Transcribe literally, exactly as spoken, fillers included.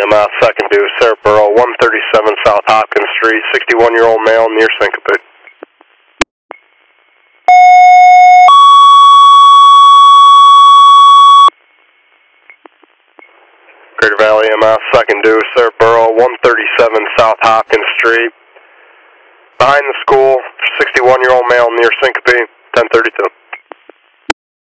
M S, second due, Sarah one thirty-seven South Hopkins Street, sixty-one-year-old male near syncope. Greater Valley M S, second due, Sarah one thirty-seven South Hopkins Street. Behind the school, sixty-one-year-old male near syncope, ten thirty-two.